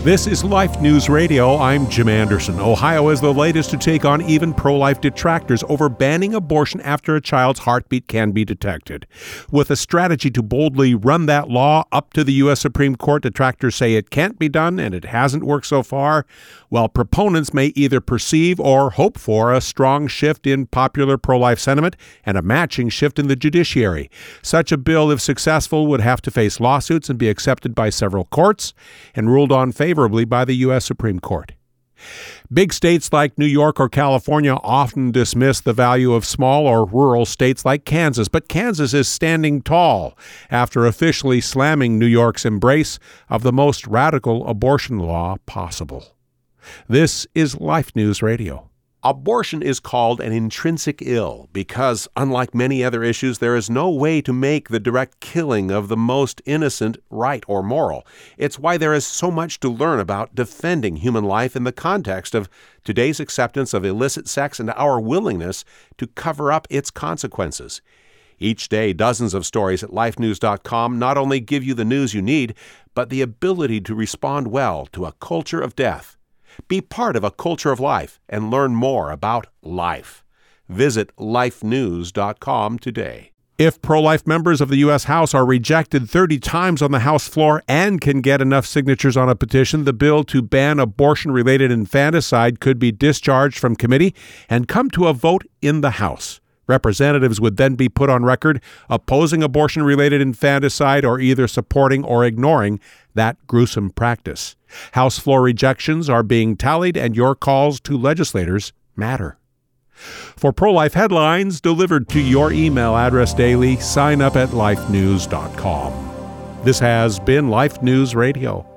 This is Life News Radio. I'm Jim Anderson. Ohio is the latest to take on even pro-life detractors over banning abortion after a child's heartbeat can be detected. With a strategy to boldly run that law up to the U.S. Supreme Court, detractors say it can't be done and it hasn't worked so far, while proponents may either perceive or hope for a strong shift in popular pro-life sentiment and a matching shift in the judiciary. Such a bill, if successful, would have to face lawsuits and be accepted by several courts and ruled on favorably by the U.S. Supreme Court. Big states like New York or California often dismiss the value of small or rural states like Kansas, but Kansas is standing tall after officially slamming New York's embrace of the most radical abortion law possible. This is Life News Radio. Abortion is called an intrinsic ill because, unlike many other issues, there is no way to make the direct killing of the most innocent right or moral. It's why there is so much to learn about defending human life in the context of today's acceptance of illicit sex and our willingness to cover up its consequences. Each day, dozens of stories at lifenews.com not only give you the news you need, but the ability to respond well to a culture of death. Be part of a culture of life and learn more about life. Visit lifenews.com today. If pro-life members of the U.S. House are rejected 30 times on the House floor and can get enough signatures on a petition, the bill to ban abortion-related infanticide could be discharged from committee and come to a vote in the House. Representatives would then be put on record opposing abortion-related infanticide or either supporting or ignoring that gruesome practice. House floor rejections are being tallied, and your calls to legislators matter. For pro-life headlines delivered to your email address daily, sign up at lifenews.com. This has been Life News Radio.